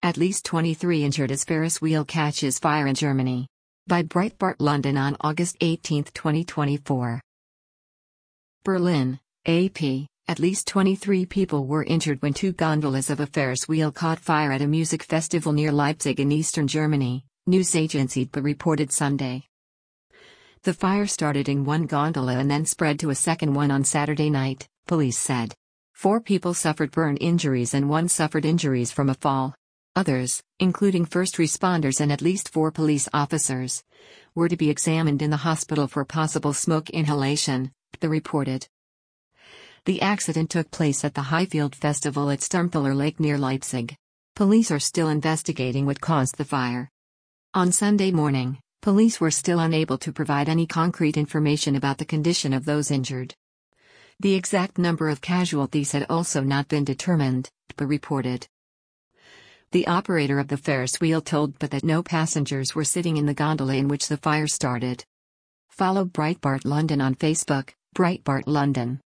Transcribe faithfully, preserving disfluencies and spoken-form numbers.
At least twenty-three injured as Ferris wheel catches fire in Germany. By Breitbart London on August eighteenth, twenty twenty-four. Berlin, A P. At least twenty-three people were injured when two gondolas of a Ferris wheel caught fire at a music festival near Leipzig in eastern Germany, news agency D P A reported Sunday. The fire started in one gondola and then spread to a second one on Saturday night, police said. Four people suffered burn injuries and one suffered injuries from a fall. Others, including first responders and at least four police officers, were to be examined in the hospital for possible smoke inhalation, the reported. The accident took place at the Highfield Festival at Sturmthaler Lake near Leipzig. Police are still investigating what caused the fire. On Sunday morning, police were still unable to provide any concrete information about the condition of those injured. The exact number of casualties had also not been determined, D P A reported. The operator of the Ferris wheel told D P A that no passengers were sitting in the gondola in which the fire started. Follow Breitbart London on Facebook, Breitbart London.